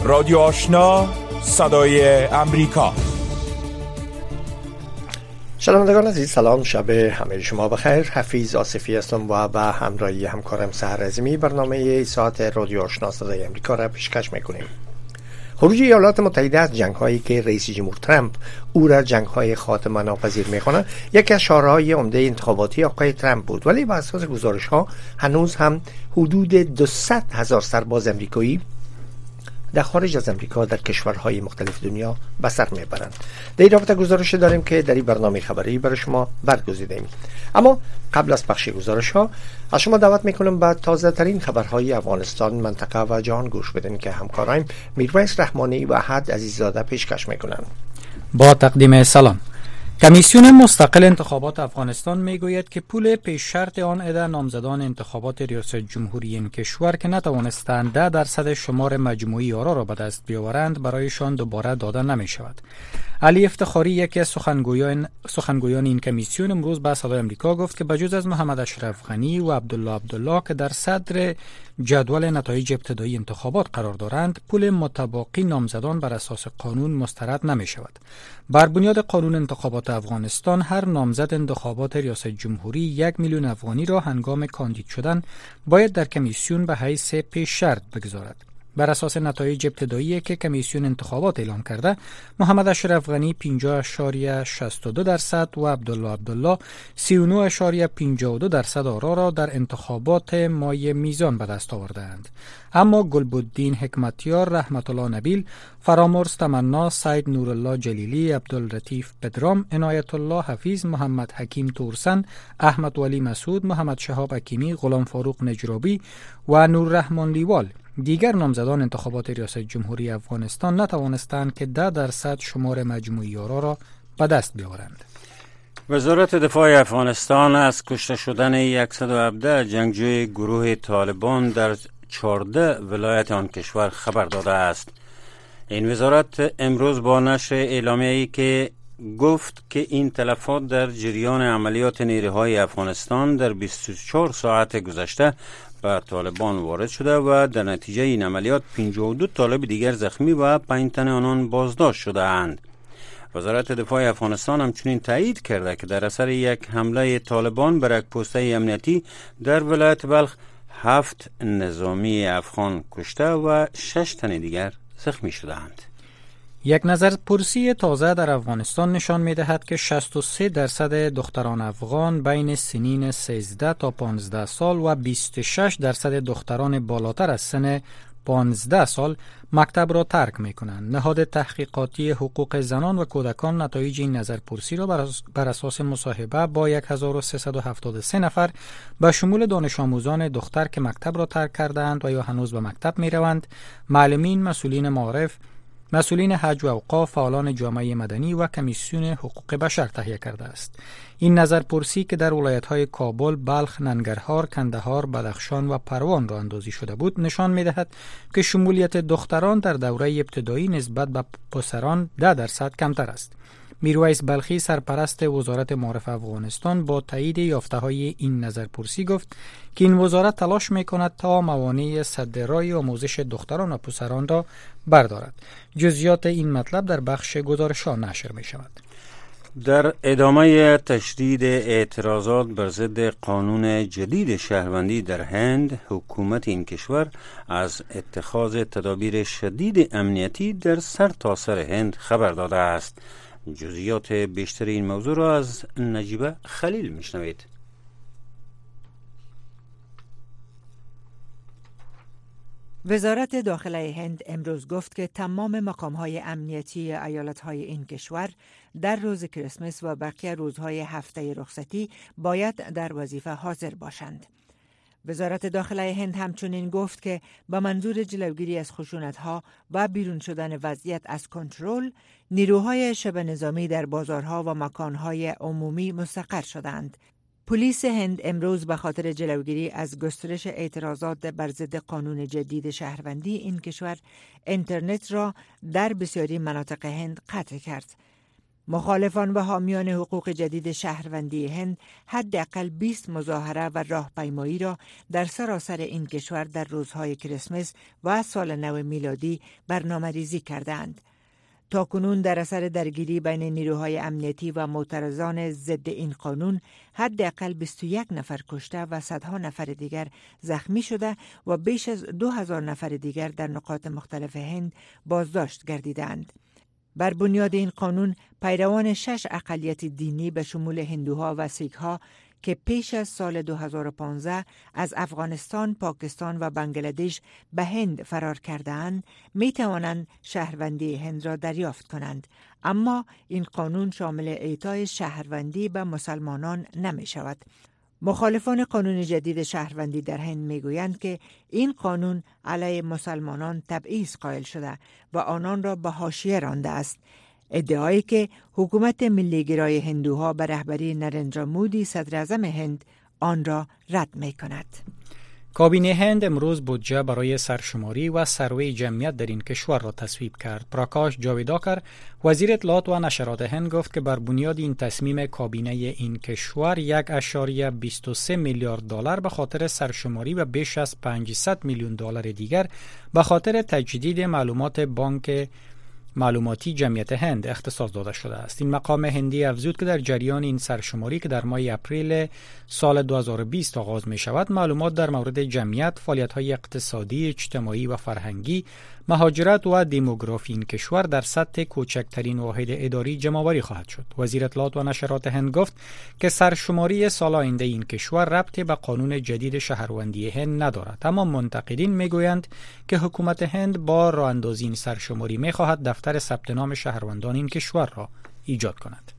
رادیو آشنا، صدای امریکا. شنوندگان عزیز، سلام، شب همه شما بخیر. حفیظ آصفی هستم و به همراهی همکارم سحر عظیمی برنامه ساعت رادیو آشنا صدای امریکا را پیشکش میکنیم. خروج ایالات متحده از جنگ‌هایی که رئیس جمهور ترامپ او را جنگ‌های خاتمه ناپذیر می‌خواند، یکی از شعارهای عمده انتخاباتی آقای ترامپ بود، ولی بر اساس گزارش‌ها هنوز هم حدود 200,000 سرباز آمریکایی در خارج از امریکا در کشورهای مختلف دنیا به سر میبرند. در این رابطه گزارش داریم که در این برنامه خبری برای شما برگزیدیم. اما قبل از پخش گزارش ها از شما دعوت میکنم به تازه ترین خبرهای افغانستان، منطقه و جهان گوش بدین که همکارایم میرویس رحمانی و احد عزیززاده پیشکش میکنند. با تقدیم سلام. کمیسیون مستقل انتخابات افغانستان میگوید که پول پیش شرط آن عده نامزدان انتخابات ریاست جمهوری این کشور که نتوانستند 10% شمار مجموعی آرا را به دست بیاورند برایشان دوباره داده نمی شود. علی افتخاری، یکی از سخنگویان این کمیسیون، امروز به صدای امریکا گفت که بجز از محمد اشرف غنی و عبدالله که در صدر جدول نتایج ابتدایی انتخابات قرار دارند، پول متباقی نامزدان بر اساس قانون مسترد نمی شود. بر بنیاد قانون انتخابات افغانستان، هر نامزد انتخابات ریاست جمهوری 1,000,000 افغانی را هنگام کاندید شدن باید در کمیسیون به حیث پیش شرط بگذارد. بر اساس نتایج ابتدایی که کمیسیون انتخابات اعلام کرده، محمد اشرف غنی 50.62% و عبدالله 39.52% آرا را در انتخابات مای میزان به دست آوردند. اما گلبدین حکمتیار، رحمت الله نبیل، فرامرز تمنا، سید نورالله جلیلی، عبداللطیف پدرام، عنایت الله حفیظ، محمد حکیم تورسن، احمد ولی مسعود، محمد شهاب حکیمی، غلام فاروق نجرابی و نوررحمان لیوال دیگر نامزدان انتخابات ریاست جمهوری افغانستان نتوانستند که 10% شمار مجموعی آرا را به دست بیاورند. وزارت دفاع افغانستان از کشته شدن 117 جنگجوی گروه طالبان در 14 ولایت آن کشور خبر داده است. این وزارت امروز با نشر اعلامیه‌ای که گفت که این تلفات در جریان عملیات نیروهای افغانستان در 24 ساعت گذشته به طالبان وارد شده و در نتیجه این عملیات 52 طالب دیگر زخمی و 5 تن آنان بازداشت شده اند. وزارت دفاع افغانستان همچنین تایید کرده که در اثر یک حمله طالبان بر یک پوسته امنیتی در ولایت بلخ 7 نظامی افغان کشته و 6 تن دیگر زخمی شده اند. یک نظرپرسی تازه در افغانستان نشان می‌دهد که 63% دختران افغان بین سنین 13 تا 15 سال و 26% دختران بالاتر از سن 15 سال مکتب را ترک می‌کنند. نهاد تحقیقاتی حقوق زنان و کودکان نتایج این نظرپرسی را بر اساس مصاحبه با 1373 نفر به شمول دانش آموزان دختر که مکتب را ترک کردند و یا هنوز به مکتب می‌روند، معلمین، مسئولین معارف، مسئولین حج و اوقاف، فعالان جامعه مدنی و کمیسیون حقوق بشر تهیه کرده است. این نظرپرسی که در ولایت‌های کابل، بلخ، ننگرهار، کندهار، بدخشان و پروان راه اندازی شده بود، نشان می‌دهد که شمولیت دختران در دوره ابتدایی نسبت به پسران 10% کمتر است. میرویس بلخی، سرپرست وزارت معارف افغانستان، با تایید یافته‌های این نظرپرسی گفت که این وزارت تلاش می‌کند تا موانع سد راه آموزش دختران و پسران را بردارد. جزئیات این مطلب در بخش گزارش‌ها نشر می‌شود. در ادامه تشدید اعتراضات بر ضد قانون جدید شهروندی در هند، حکومت این کشور از اتخاذ تدابیر شدید امنیتی در سرتاسر هند خبر داده است. جزئیات بیشتر این موضوع را از نجیبه خلیل میشنوید. وزارت داخله هند امروز گفت که تمام مقام‌های امنیتی ایالت‌های این کشور در روز کریسمس و بقیه روزهای هفته رخصتی باید در وظیفه حاضر باشند. وزارت داخله هند همچنین گفت که با منظور جلوگیری از خشونت‌ها و بیرون شدن وضعیت از کنترل، نیروهای شبه نظامی در بازارها و مکانهای عمومی مستقر شدند. پلیس هند امروز به خاطر جلوگیری از گسترش اعتراضات بر ضد قانون جدید شهروندی این کشور، اینترنت را در بسیاری مناطق هند قطع کرد. مخالفان و حامیان حقوق جدید شهروندی هند حداقل 20 مظاهره و راهپیمایی را در سراسر این کشور در روزهای کریسمس و سال نو میلادی برنامه‌ریزی کردند. تاکنون در اثر درگیری بین نیروهای امنیتی و معترضان ضد این قانون حداقل 21 نفر کشته و صدها نفر دیگر زخمی شده و بیش از 2000 نفر دیگر در نقاط مختلف هند بازداشت گردیدند. بر بنیاد این قانون پیروان 6 اقلیت دینی به شمول هندوها و سیکها که پیش از سال 2015 از افغانستان، پاکستان و بنگلادش به هند فرار کرده‌اند، می توانند شهروندی هند را دریافت کنند، اما این قانون شامل اعطای شهروندی به مسلمانان نمی شود. مخالفان قانون جدید شهروندی در هند می گویند که این قانون علیه مسلمانان تبعیض قائل شده و آنان را به حاشیه رانده است. ادعایی که حکومت ملی‌گرای هندوها به رهبری نریندرا مودی صدر اعظم هند آن را رد می کند. کابینه هند امروز بودجه برای سرشماری و سروی جمعیت در این کشور را تصویب کرد. پراکاش جاویدکر وزیر اطلاعات و نشرات هند گفت که بر بنیاد این تصمیم کابینه این کشور 1.23 میلیارد دلار به خاطر سرشماری و بیش از 500 میلیون دلار دیگر به خاطر تجدید معلومات بانک معلوماتی جمعیت هند اختصاص داده شده است. این مقام هندی افزود که در جریان این سرشماری که در ماه اپریل سال 2020 آغاز می شود، معلومات در مورد جمعیت، فعالیت‌های اقتصادی، اجتماعی و فرهنگی، مهاجرت و دموگرافی این کشور در سطح کوچکترین واحد اداری جمع‌آوری خواهد شد. وزیر اطلاعات و نشرات هند گفت که سرشماری سال آینده این کشور ربطی به قانون جدید شهروندی هند ندارد، اما منتقدین میگویند که حکومت هند با راه اندازی این سرشماری می‌خواهد دفتر ثبت نام شهروندان این کشور را ایجاد کند.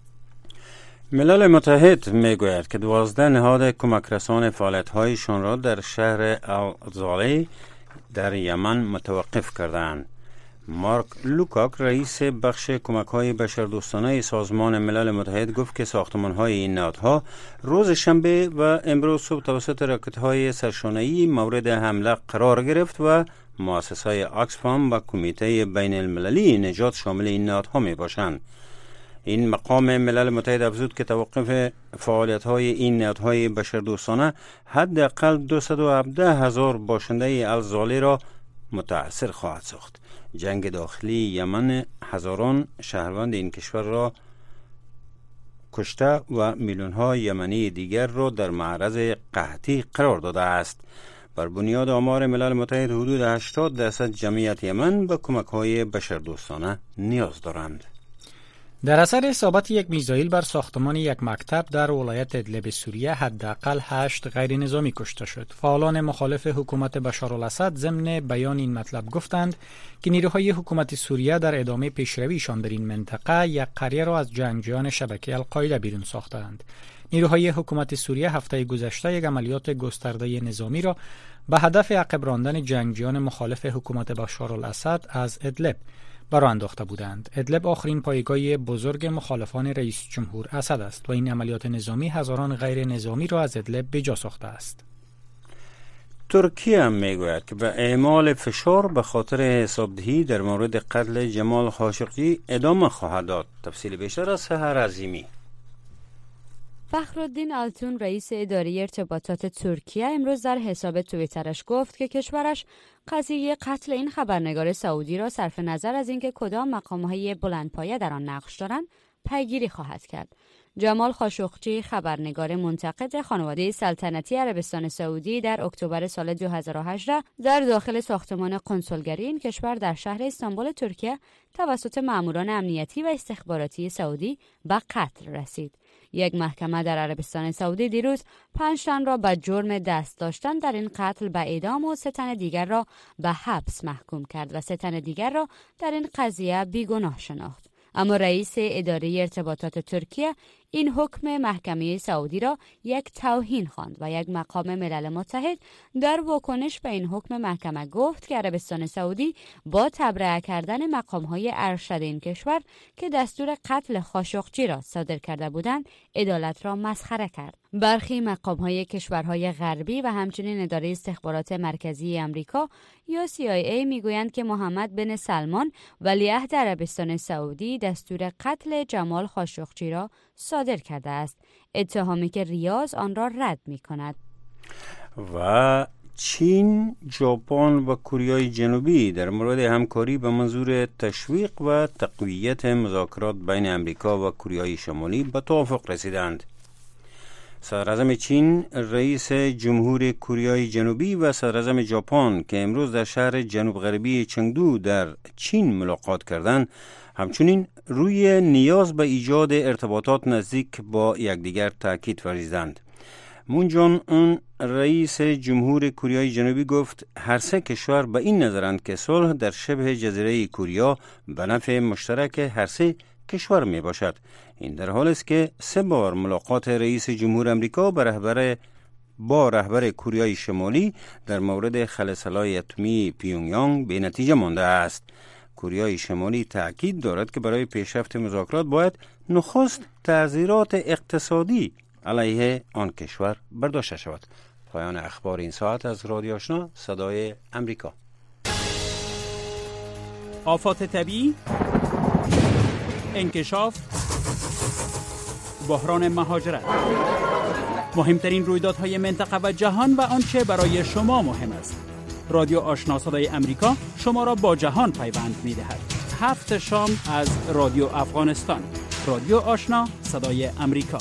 ملل متحد میگوید که 12 نهاد کمک رسان فعالیت‌هایشان را در شهر الزالی در یمن متوقف کردند. مارک لوکاک رئیس بخش کمک‌های بشردوستانه سازمان ملل متحد گفت که ساختمان‌های این نهادها روز شنبه و امروز صبح توسط راکت‌های سرشانه‌ای مورد حمله قرار گرفت و مؤسسه‌های آکسفام و کمیته بین المللی نجات شامل این نهادها میباشند. این مقام ملل متحد افزود که توقف فعالیت‌های این نهادهای بشردوستانه حداقل 217,000 باشنده الزالی را متاثر خواهد ساخت. جنگ داخلی یمن هزاران شهروند این کشور را کشته و میلیون‌ها یمنی دیگر را در معرض قحطی قرار داده است. بر بنیاد آمار ملل متحد حدود 80% جمعیت یمن به کمک‌های بشردوستانه نیاز دارند. در اثر اصابت یک میزایل بر ساختمان یک مکتب در ولایت ادلب سوریه حداقل 8 غیر نظامی کشته شد. فعالان مخالف حکومت بشار الاسد ضمن بیان این مطلب گفتند که نیروهای حکومت سوریه در ادامه پیشرویشان در این منطقه یک قریه را از جنگجویان شبکه القاعده بیرون ساختند. نیروهای حکومت سوریه هفته گذشته یک عملیات گسترده نظامی را به هدف عقب راندن جنگجویان مخالف حکومت بشار الاسد از ادلب برآ انداخته بودند. ادلب آخرین پایگاه بزرگ مخالفان رئیس جمهور اسد است و این عملیات نظامی هزاران غیر نظامی را از ادلب به جا ساخته است. ترکیه هم میگوید که به اعمال فشار به خاطر حسابدهی در مورد قتل جمال خاشقجی ادامه خواهد داد. تفصیل بیشتر از سحر عظیمی. فخرالدین آلتون رئیس اداره ارتباطات ترکیه امروز در حساب توییترش گفت که کشورش قضیه قتل این خبرنگار سعودی را صرف نظر از اینکه کدام مقام‌های بلندپایه در آن نقش دارند پیگیری خواهد کرد. جمال خاشقجی خبرنگار منتقد خانواده سلطنتی عربستان سعودی در اکتبر سال 2018 در داخل ساختمان کنسولگری این کشور در شهر استانبول ترکیه توسط ماموران امنیتی و استخباراتی سعودی به قتل رسید. یک محکمه در عربستان سعودی دیروز 5 تن را به جرم دست داشتن در این قتل به اعدام و 3 تن دیگر را به حبس محکوم کرد و 3 تن دیگر را در این قضیه بیگناه شناخت. اما رئیس اداره ارتباطات ترکیه این حکم محکمه سعودی را یک توهین خواند و یک مقام ملل متحد در واکنش به این حکم محکمه گفت که عربستان سعودی با تبرئه کردن مقام‌های ارشد این کشور که دستور قتل خاشقچی را صادر کرده بودند عدالت را مسخره کرد. برخی مقام‌های کشورهای غربی و همچنین اداره استخبارات مرکزی آمریکا یا CIA میگویند که محمد بن سلمان ولیعهد عربستان سعودی دستور قتل جمال خاشقچی را صادر کرده است، اتهامی که ریاض آن را رد می‌کند. و چین، ژاپن و کره جنوبی در مورد همکاری به منظور تشویق و تقویت مذاکرات بین امریکا و کره شمالی به توافق رسیدند. صدراعظم چین، رئیس جمهور کره جنوبی و صدراعظم ژاپن که امروز در شهر جنوب غربی چنگدو در چین ملاقات کردند، همچنین روی نیاز به ایجاد ارتباطات نزدیک با یکدیگر تاکید ورزیدند. مون جان اون رئیس جمهور کره جنوبی گفت هر سه کشور به این نظرند که صلح در شبه جزیره کره به نفع مشترک هر سه کشور می باشد. این در حالی است که 3 بار ملاقات رئیس جمهور امریکا با رهبر کره شمالی در مورد خلسلای اتمی پیونگیانگ به نتیجه مانده است. کره شمالی تأکید دارد که برای پیشرفت مذاکرات باید نخست تعزیرات اقتصادی علیه آن کشور برداشته شود. پایان اخبار این ساعت از رادیو آشنا صدای امریکا. آفات طبیعی، انکشاف، بحران مهاجرت، مهمترین رویدادهای منطقه و جهان و آنچه برای شما مهم است. رادیو آشنا صدای امریکا شما را با جهان پیوند می‌دهد. 7 شام از رادیو افغانستان. رادیو آشنا صدای امریکا.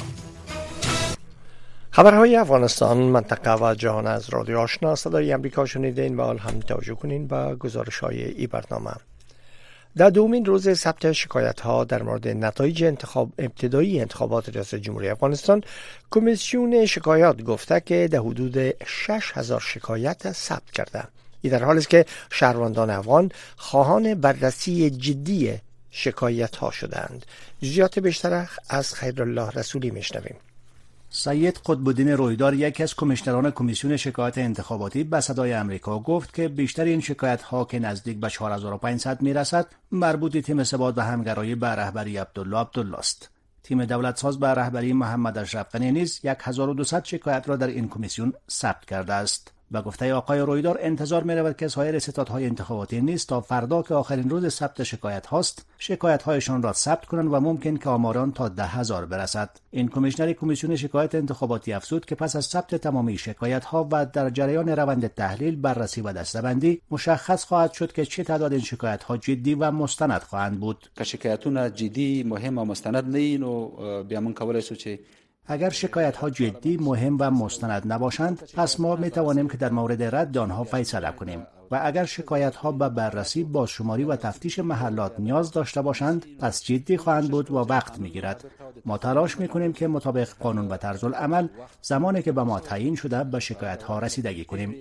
خبرهای افغانستان، منطقه و جهان از رادیو آشنا صدای امریکا شنیدین و حال هم توجه کنین به گزارش‌های این برنامه. در دومین روز ثبت شکایت‌ها در مورد نتایج ابتدایی انتخابات ریاست جمهوری افغانستان، کمیسیون شکایات گفته که در حدود 6000 شکایت ثبت کرده. این در حالی است که شهروندان افغان خواهان بررسی جدی شکایت‌ها شدند. جزئیات بیشتر از خیرالله رسولی میشنویم. سید قطب‌الدین رویدار، یکی از کمیشنران کمیسیون شکایت انتخاباتی، به صدای امریکا گفت که بیشتر این شکایت‌ها که نزدیک به 4500 میرسد مربوط تیم ثبات و همگرایی به رهبری عبدالله است. تیم دولتساز به رهبری محمد اشرف غنی نیز 1200 شکایت را در این کمیسیون ثبت کرده است. به گفته آقای رویدار انتظار می رود که سایر ستادهای انتخاباتی نیز تا فردا که آخرین روز ثبت شکایت هاست شکایت هایشان را ثبت کنند و ممکن که آماران تا 10,000 برسد. این کمیشنر کمیسیون شکایت انتخاباتی افزود که پس از ثبت تمامی شکایت ها و در جریان روند تحلیل، بررسی و دسته‌بندی مشخص خواهد شد که چه تعداد این شکایت ها جدی و مستند خواهند بود. که شکایتونه جدی، مهم و مستند نه و بیا من کولای شو چې اگر شکایت ها جدی، مهم و مستند نباشند، پس ما می توانیم که در مورد رد آنها فیصله کنیم و اگر شکایت ها به بررسی، بازشماری و تفتیش محلات نیاز داشته باشند، پس جدی خواهند بود و وقت می گیرد. ما تلاش می کنیم که مطابق قانون و طرز العمل زمانی که به ما تعیین شده به شکایت ها رسیدگی کنیم.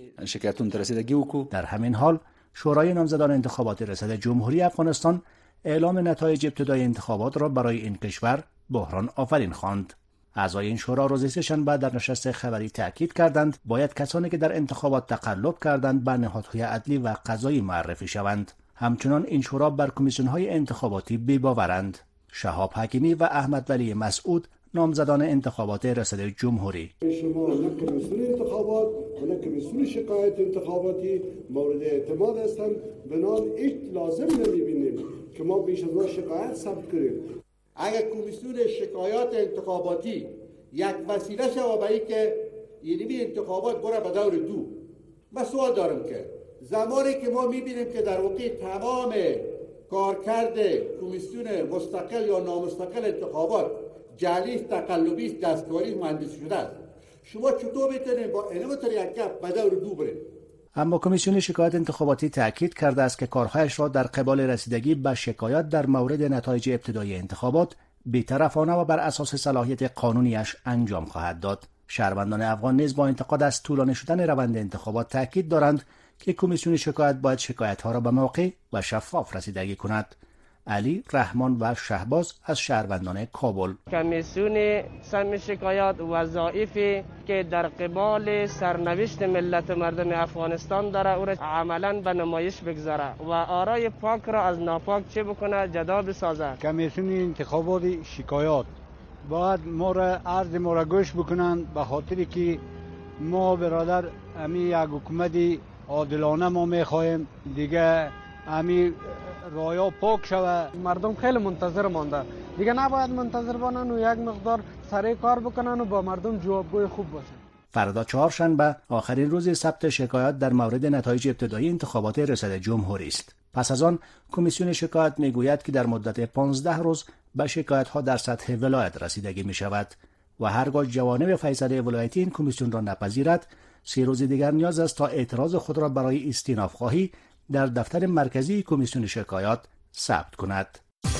در همین حال شورای نامزدان انتخابات ریاست جمهوری افغانستان اعلام نتایج ابتدایی انتخابات را برای این کشور بحران آفرین خواند. اعضای این شورا روز سه‌شنبه در نشست خبری تاکید کردند باید کسانی که در انتخابات تقلب کردند به نهادهای عدلی و قضایی معرفی شوند. همچنان این شورا بر کمیسیون‌های انتخاباتی بی‌باورند. شهاب حکیمی و احمد ولی مسعود، نامزدان انتخابات ریاست جمهوری: شما نه کمیسیون انتخابات و نه کمیسیون شکایت انتخاباتی مورد اعتماد هستند، بنابراین هیچ لازم نمی‌بینیم که ما بیش از شکایت ثبت کنیم. اگر کمیسیون شکایات انتخاباتی یک وسیله شود به این که یعنی انتخابات بره به دور دو، من سوال دارم که زمانی که ما میبینیم که در واقع تمام کارکرد کمیسیون مستقل یا نامستقل انتخابات جعلی، تقلبی، دستکاری، مهندسی شده است، شما چطور میتونید با اینو یک گپ به دور دو برید؟ اما کمیسیون شکایت انتخاباتی تاکید کرده است که کارهایش را در قبال رسیدگی به شکایات در مورد نتایج ابتدایی انتخابات بی‌طرفانه و بر اساس صلاحیت قانونیش انجام خواهد داد. شهروندان افغان نیز با انتقاد از طولانی شدن روند انتخابات تاکید دارند که کمیسیون شکایت باید شکایت‌ها را به موقع و شفاف رسیدگی کند. علی، رحمان و شهباز از شهروندان کابل. کمیسیون سم شکایات وظایفی که در قبال سرنوشت ملت مردم افغانستان داره او را عملاً به نمایش بگذاره و آرای پاک را از ناپاک چه بکنه جدا بسازه. کمیسیون انتخابات شکایات باید ما را عرض ما را گوش بکنن، به خاطری که ما برادر امی یک حکومت عادلانه ما میخواهیم دیگه، امی رایا پاک شوه. مردم خیلی منتظر مانده، دیگه نباید منتظر بانن و یک مقدار سریع کار بکنن و با مردم جوابگوی خوب باشه. فردا چهارشنبه آخرین روز ثبت شکایات در مورد نتایج ابتدایی انتخابات ریاست جمهوری است. پس از آن کمیسیون شکایات میگوید که در مدت 15 روز به شکایت ها در سطح ولایت رسیدگی می شود و هرگاه جوانب فیصله ولایتی این کمیسیون را نپذیرد 3 روز دیگر نیاز است تا اعتراض خود را برای استیناف خواهی در دفتر مرکزی کمیسیون شکایات ثبت کند.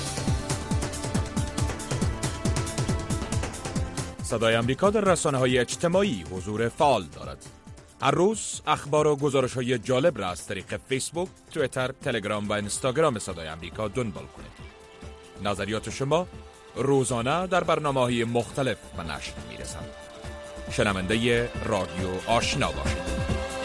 صدای آمریکا در رسانه‌های اجتماعی حضور فعال دارد. هر روز اخبار و گزارش‌های جالب را از طریق فیسبوک، توییتر، تلگرام و اینستاگرام صدای آمریکا دنبال کنید. نظریات شما روزانه در برنامه‌های مختلف به نشر می‌رسند. شنونده رادیو آشنا باشید.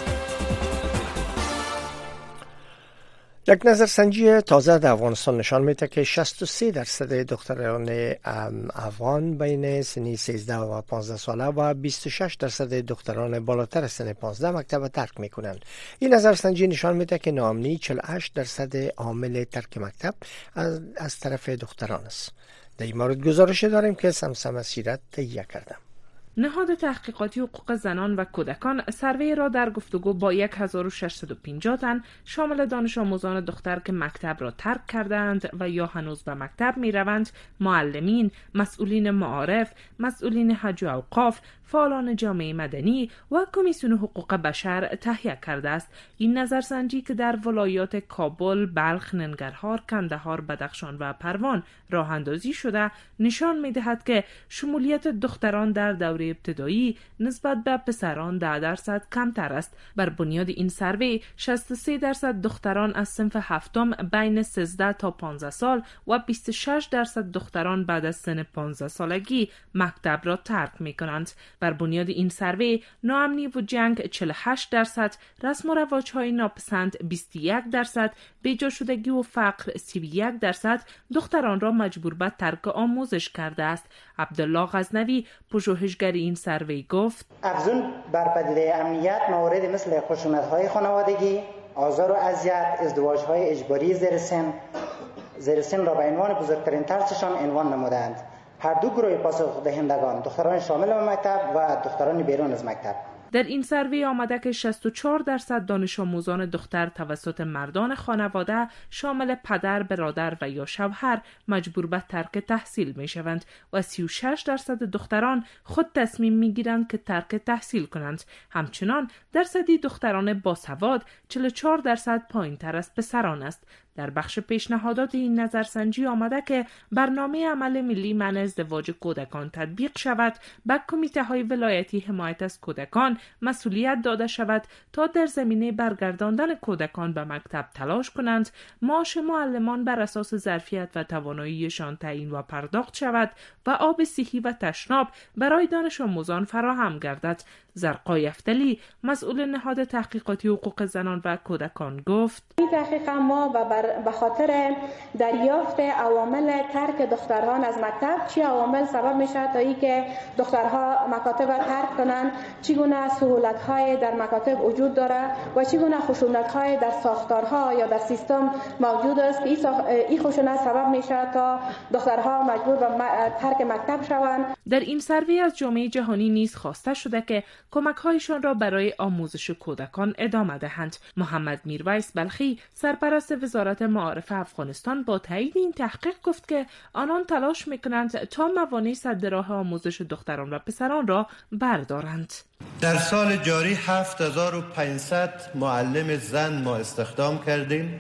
یک نظرسنجی تازه در افغانستان نشان میده که 63% دختران افغان بین سنی 13 و 15 ساله و 26% دختران بالاتر سن 15 مکتب ترک میکنند. این نظرسنجی نشان میده که ناامنی 48% عامل ترک مکتب از طرف دختران است. در این مورد گزارش داریم که سمسم سیرت تهیه کردم. نهاد تحقیقاتی حقوق زنان و کودکان سروی را در گفتگو با 1650 تن شامل دانش آموزان دختر که مکتب را ترک کردند و یا هنوز به مکتب می روند، معلمین، مسئولین معارف، مسئولین حج و اوقاف، فعالان جامعه مدنی و کمیسیون حقوق بشر تهیه کرده است. این نظرسنجی که در ولایات کابل، بلخ، ننگرهار، کندهار، بدخشان و پروان راه اندازی شده نشان می دهد که شمولیت دختران در دوره ابتدایی نسبت به پسران 10% کمتر است. بر بنیاد این سروی 63% دختران از صنف هفتم بین 13 تا 15 سال و 26% دختران بعد از سن 15 سالگی مکتب را ترک می کنند. بر بنیاد این سروی ناامنی و جنگ 48%، رسم و رواج‌های ناپسند 21%، بیجا شدگی و فقر 31% دختران را مجبور به ترک آموزش کرده است. عبدالله غزنوی پژوهشگر این سروی گفت: افزون بر پدیده امنیت موارد مثل خشونت‌های خانوادگی، آزار و اذیت، ازدواج‌های اجباری زیر سن را به عنوان بزرگترین ترسشان عنوان نمودند. هر دو گروه پاسخ دهندگان، دختران شامل به مکتب و دختران بیرون از مکتب. در این سروی آمده که 64% دانش آموزان دختر توسط مردان خانواده شامل پدر، برادر و یا شوهر مجبور به ترک تحصیل می شوند و 36% دختران خود تصمیم می گیرند که ترک تحصیل کنند. همچنان درصدی دختران باسواد 44% پایین تر از پسران است. در بخش پیشنهادات این نظرسنجی آمده که برنامه عمل ملی منع ازدواج کودکان تطبیق شود، به کمیته های ولایتی حمایت از کودکان مسئولیت داده شود تا در زمینه برگرداندن کودکان به مکتب تلاش کنند، معاش معلمان بر اساس ظرفیت و تواناییشان تعیین و پرداخت شود و آب صحی و تشناب برای دانش آموزان فراهم گردد. زرقای افتلی مسئول نهاد تحقیقاتی حقوق زنان و کودکان گفت: این تحقیق ما به خاطر دریافت عوامل ترک دختران از مکتب، چه عوامل سبب میشه تا اینکه دخترها مکاتب را ترک کنند، چگونه سهولت‌های در مکاتب وجود داره و چگونه خشونت‌های در ساختارها یا در سیستم موجود است که این خشونت سبب میشه تا دخترها مجبور به ترک مکتب شوند. در این سروی از جامعه جهانی نیز خواسته شده که کمک‌هایشان را برای آموزش کودکان ادامه دهند. محمد میرویس بلخی سرپرست وزارت معارف افغانستان با تایید این تحقیق گفت که آنان تلاش می‌کنند تا موانع سد راه آموزش دختران و پسران را بردارند. در سال جاری 7500 معلم زن ما استخدام کردیم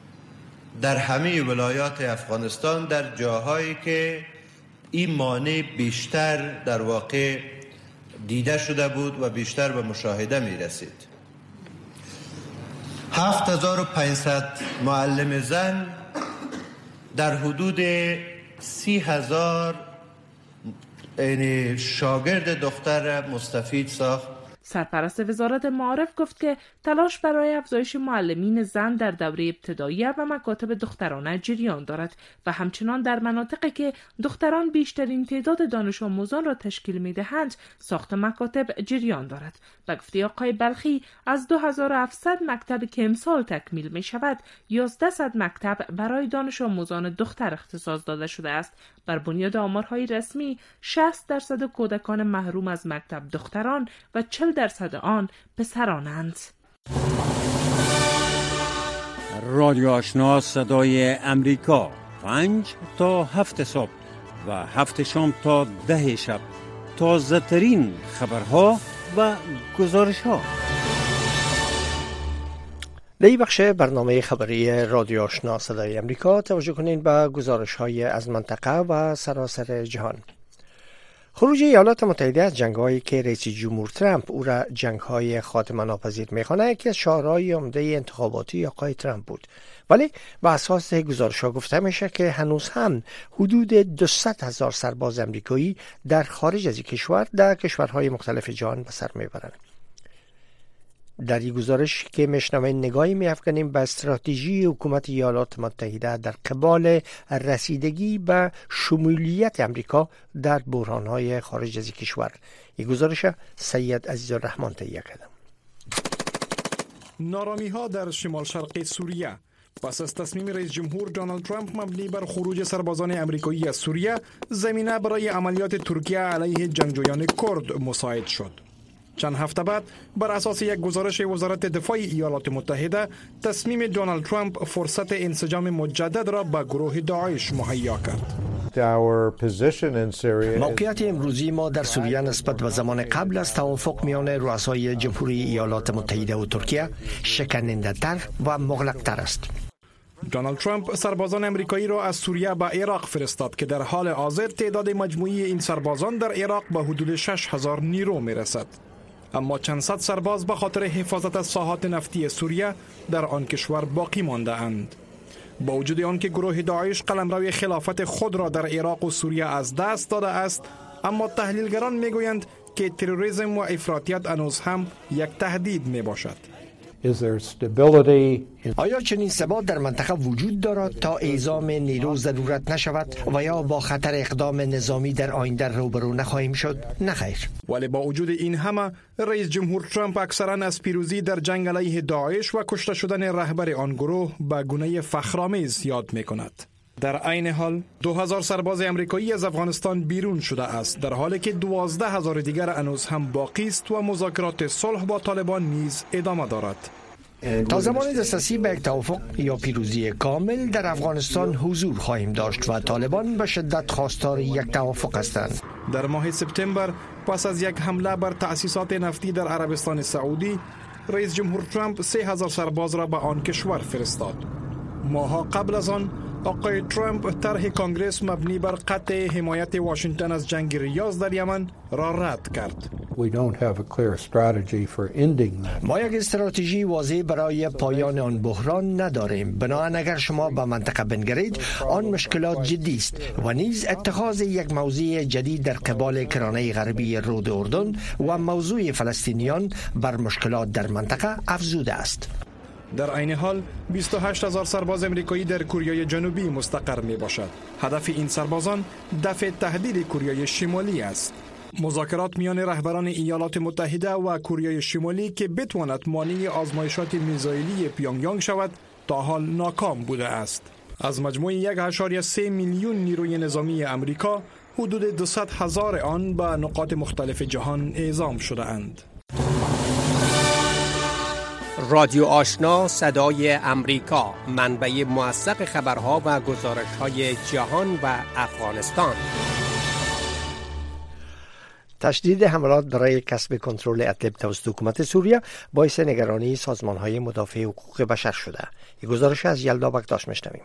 در همه ولایات افغانستان، در جاهایی که این مانع بیشتر در واقع دیده شده بود و بیشتر به مشاهده می رسید. 7500 معلم زن در حدود 30,000 شاگرد دختر مستفید ساخت. سرپرست وزارت معارف گفت که تلاش برای افزایش معلمین زن در دوره ابتدایی و مکاتب دخترانه جریان دارد و همچنان در مناطقی که دختران بیشترین تعداد دانش آموزان را تشکیل می‌دهند ساخت مکاتب جریان دارد. به گفته آقای بلخی از 2700 مکتب که امسال تکمیل می‌شود 1100 مکتب برای دانش آموزان دختر اختصاص داده شده است. بر بنیاد آمارهای رسمی 60% کودکان محروم از مکتب دختران و 40% آن پسرانند. رادیو آشنا صدای امریکا 5 تا 7 صبح و 7 شام تا 10 شب تازه ترین خبرها و گزارش ها. در این بخش برنامه خبری رادیو آشنا صدای امریکا توجه کنین به گزارش های از منطقه و سراسر جهان. خروج ایالات متحده از جنگ‌هایی که رئیس جمهور ترامپ او را جنگ‌های خاتمه ناپذیر می‌خواند یکی از شعارهای عمده انتخاباتی آقای ترامپ بود، ولی بر اساس گزارش‌ها گفته میشه که هنوز هم حدود 200,000 سرباز آمریکایی در خارج از کشور در کشورهای مختلف جهان به سر میبرند. در این گزارش که میشنویم نگاهی می‌افکنیم به استراتژی حکومت ایالات متحده در قبال رسیدگی به شمولیت امریکا در بحران‌های خارج از کشور. این گزارش سید عزیزالرحمن تهیه کرده. نارامی‌ها در شمال شرقی سوریه پس از تصمیم رئیس جمهور دونالد ترامپ مبنی بر خروج سربازان آمریکایی از سوریه، زمینه برای عملیات ترکیه علیه جنگجویان کرد مساعد شد. چند هفته بعد بر اساس یک گزارش وزارت دفاع ایالات متحده، تصمیم دونالد ترامپ فرصت انسجام مجدد را به گروه داعش مهیا کرد. موقعیت امروزی ما در سوریه نسبت به زمان قبل از توافق میان رؤسای جمهوری ایالات متحده و ترکیه شکننده‌تر و مغلق‌تر است. دونالد ترامپ سربازان آمریکایی را از سوریه به عراق فرستاد که در حال حاضر تعداد مجموعی این سربازان در عراق به حدود 6,000 نیرو میرسد. اما چند صد سرباز به خاطر حفاظت از ساحات نفتی سوریه در آن کشور باقی مانده اند. با وجود آنکه گروه داعش قلمرو خلافت خود را در عراق و سوریه از دست داده است، اما تحلیلگران میگویند که تروریسم و افراطیت هنوز هم یک تهدید می باشد. آیا چنین ثبات در منطقه وجود دارد تا اعزام نیرو ضرورت نشود و یا با خطر اقدام نظامی در آینده روبرو نخواهیم شد؟ نخیر. ولی با وجود این همه، رئیس جمهور ترامپ اکثرا از پیروزی در جنگ علیه داعش و کشته شدن رهبر آن گروه به گونه فخرآمیز یاد می کند. در عین حال 2000 سرباز آمریکایی از افغانستان بیرون شده است، در حالی که 12,000 دیگر هنوز هم باقی است و مذاکرات صلح با طالبان نیز ادامه دارد. تا زمان دسترسی به یک توافق یا پیروزی کامل در افغانستان حضور خواهیم داشت و طالبان به شدت خواستار یک توافق هستند. در ماه سپتامبر پس از یک حمله بر تأسیسات نفتی در عربستان سعودی، رئیس جمهور ترامپ 3,000 سرباز را به آن کشور فرستاد. ماها قبل از آن آقای ترامپ طرح کانگرس مبنی بر قطع حمایت واشنگتن از جنگ ریاض در یمن را رد کرد. ما یک استراتژی واضح برای پایان آن بحران نداریم. بنابراین اگر شما به منطقه بنگرید، آن مشکلات جدی است و نیز اتخاذ یک موضع جدید در قبال کرانه غربی رود اردن و موضوع فلسطینیان بر مشکلات در منطقه افزوده است. در عین حال 28,000 سرباز آمریکایی در کره جنوبی مستقر می باشد. هدف این سربازان دفع تهدید کره شمالی است. مذاکرات میان رهبران ایالات متحده و کره شمالی که بتواند مانع آزمایشات میزایلی پیونگیانگ شود تا حال ناکام بوده است. از مجموع 1.3 میلیون نیروی نظامی امریکا، حدود 200,000 آن به نقاط مختلف جهان اعزام شده اند. رادیو آشنا صدای امریکا، منبع موثق خبرها و گزارش‌های جهان و افغانستان. تشدید حملات برای کسب کنترل ادلب توسط حکومت سوریه باعث نگرانی سازمان‌های مدافع حقوق بشر شده. این گزارش از یلدا بکتاش میشنویم.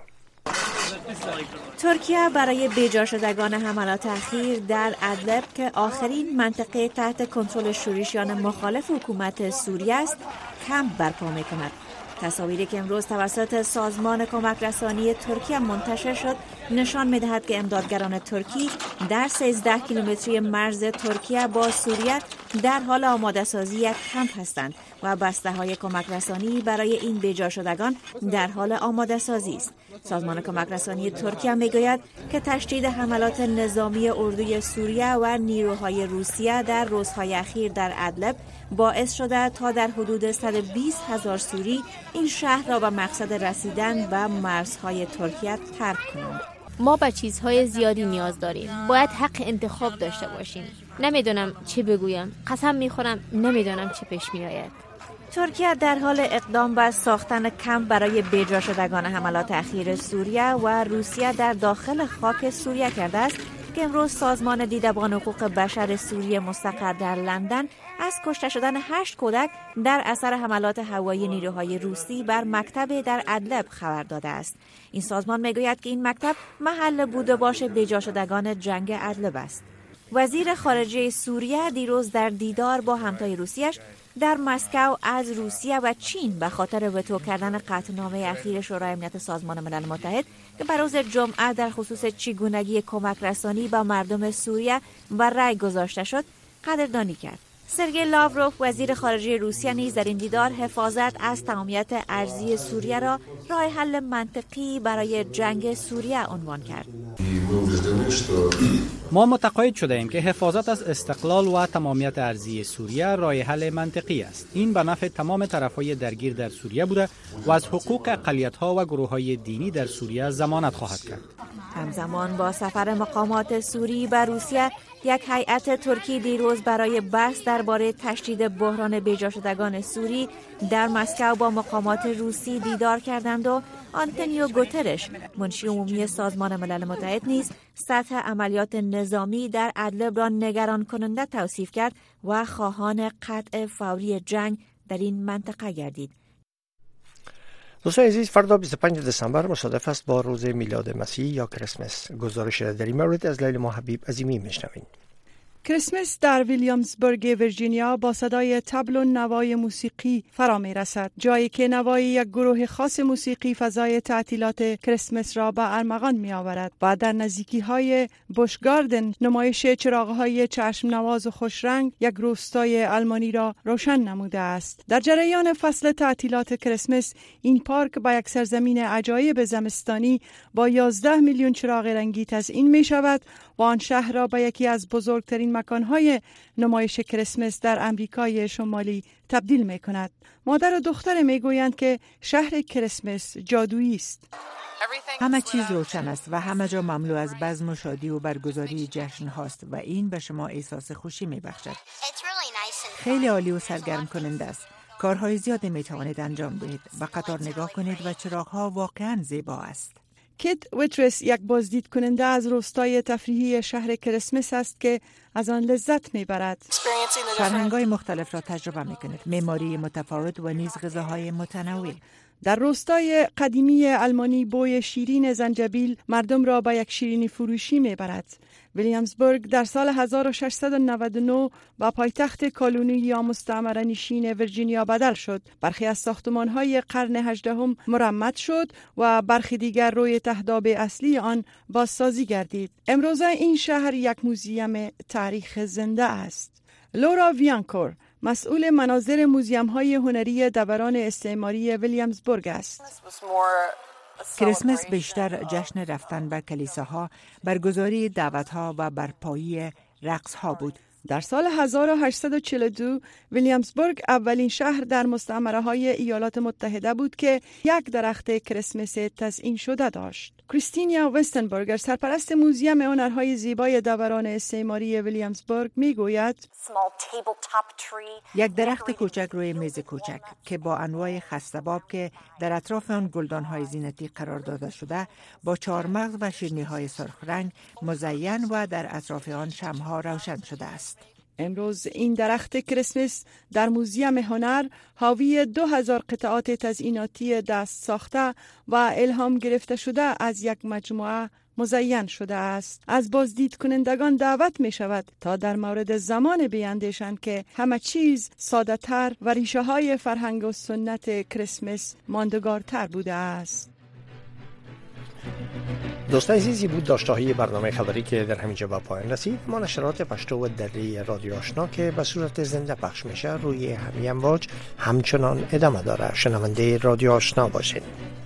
ترکیه برای بیجا شدگان حملات اخیر در ادلب که آخرین منطقه تحت کنترل شورشیان مخالف حکومت سوریه است، کمپ برپا می‌کند. تصاویری که امروز توسط سازمان کمک رسانی ترکیه منتشر شد نشان می‌دهد که امدادگران ترکی در 13 کیلومتری مرز ترکیه با سوریه در حال آماده سازی یک کمپ هستند و بسته‌های کمک رسانی برای این بیجا شدگان در حال آماده سازی است. سازمان کمک رسانی ترکیه میگوید که تشدید حملات نظامی اردوی سوریه و نیروهای روسیه در روزهای اخیر در ادلب باعث شده تا در حدود 120,000 سوری این شهر را به مقصد رسیدن به مرزهای ترکیه ترک کنند. ما به چیزهای زیادی نیاز داریم. باید حق انتخاب داشته باشیم. نمیدونم چی بگویم. قسم میخورم نمیدونم چی پیش میآید. ترکیه در حال اقدام به ساختن کمپ برای بیجا شدگان حملات اخیر سوریه و روسیه در داخل خاک سوریه کرده است که امروز سازمان دیدبان حقوق بشر سوریه مستقر در لندن از کشته شدن 8 کودک در اثر حملات هوایی نیروهای روسی بر مکتب در ادلب خبر داده است. این سازمان میگوید که این مکتب محل بود و باش بیجا شدگان جنگ ادلب است. وزیر خارجه سوریه دیروز در دیدار با همتای روسیش در مسکو از روسیه و چین به خاطر وتو کردن قطعنامه اخیر شورای امنیت سازمان ملل متحد که بر روز جمعه در خصوص چگونگی کمک رسانی به مردم سوریه و رأی گذاشته شد قدردانی کرد. سرگئی لاوروف وزیر خارجه روسیه نیز در این دیدار حفاظت از تمامیت ارضی سوریه را راه حل منطقی برای جنگ سوریه عنوان کرد. ما متقاعد شده ایم که حفاظت از استقلال و تمامیت ارضی سوریه راه حل منطقی است. این به نفع تمام طرفهای درگیر در سوریه بوده و از حقوق اقلیت‌ها و گروه‌های دینی در سوریه ضمانت خواهد کرد. همزمان با سفر مقامات سوری به روسیه، یک هیئت ترکی دیروز برای بحث درباره تشدید بحران بیجا شدگان سوری در مسکو با مقامات روسی دیدار کردند و آنتونیو گوترش منشی عمومی سازمان ملل متحد نیز سطح عملیات نظامی در ادلب را نگران کننده توصیف کرد و خواهان قطع فوری جنگ در این منطقه گردید. دوستان عزیز، فردا 25 دسامبر مصادف است با روز میلاد مسیح یا کریسمس. گزارش در این مورد از لیلا حبیب عظیمی میشنوین. کریسمس در ویلیامزبورگ ویرجینیا با صدای طبل و نوای موسیقی فرا می رسد، جایی که نوای یک گروه خاص موسیقی فضای تعطیلات کریسمس را به ارمغان می آورد و در نزدیکی های بوش گاردن نمایش چراغ‌های چشم نواز و خوش رنگ یک روستای آلمانی را روشن نموده است. در جریان فصل تعطیلات کریسمس این پارک با یک سرزمین عجایب زمستانی با 11 میلیون چراغ رنگی تزیین می شود و آن شهر را به یکی از بزرگترین مکانهای نمایش کریسمس در امریکای شمالی تبدیل می کند. مادر و دختر می گویند که شهر کریسمس جادویی است. همه چیز روشن است و همه جا مملو از بزم و شادی و برگزاری جشن هاست و این به شما احساس خوشی می بخشد. خیلی عالی و سرگرم کننده است. کارهای زیادی می توانید انجام دهید و قطار نگاه کنید و چراغ‌ها واقعاً زیبا است. کیت ویترس یک بازدید کننده از روستای تفریحی شهر کریسمس است که از آن لذت میبرد. فرهنگ‌های مختلف را تجربه میکنید، معماری متفاوت و نیز غذاهای متنوع. در روستای قدیمی آلمانی بوی شیرین زنجبیل مردم را به یک شیرینی فروشی میبرد. ویلیامزبورگ در سال 1699 با پایتخت کالونی یا مستعمره نشین ویرجینیا بدل شد. برخی از ساختمان‌های قرن 18 مرمت شد و برخی دیگر روی تهداب اصلی آن بازسازی گردید. امروزه این شهر یک موزیم تاریخ زنده است. لورا ویانکور مسئول مناظر موزیم‌های هنری دوران استعماری ویلیامزبورگ است. کریسمس بیشتر جشن رفتن به کلیساها، برگزاری دعوت‌ها و برپایی رقص‌ها بود. در سال 1842 ویلیامزبورگ اولین شهر در مستعمره‌های ایالات متحده بود که یک درخت کریسمس تزیین شده داشت. کریستینیا وستنبرگر سرپرست موزیم هنرهای زیبای دوران استعماری ویلیامزبورگ میگوید یک درخت کوچک روی میز کوچک که با انواع خسته‌باب که در اطراف آن گلدان‌های زینتی قرار داده شده با چهارمغز و شیرینی‌های سرخ رنگ مزین و در اطراف آن شمع‌ها روشن شده است. امروز این درخت کریسمس در موزیم هنر حاوی 2000 قطعات تزئیناتی دست ساخته و الهام گرفته شده از یک مجموعه مزین شده است. از بازدید کنندگان دعوت می شود تا در مورد زمان بیندیشند که همه چیز ساده تر و ریشه های فرهنگ و سنت کریسمس ماندگارتر بوده است. دوستان عزیزی بود داشته‌های برنامه خبری که در همینجا به پایان رسید. ما نشرات پشتو و دری رادیو آشنا که به صورت زنده پخش میشه روی همین امواج همچنان ادامه داره. شنونده رادیو آشنا باشید.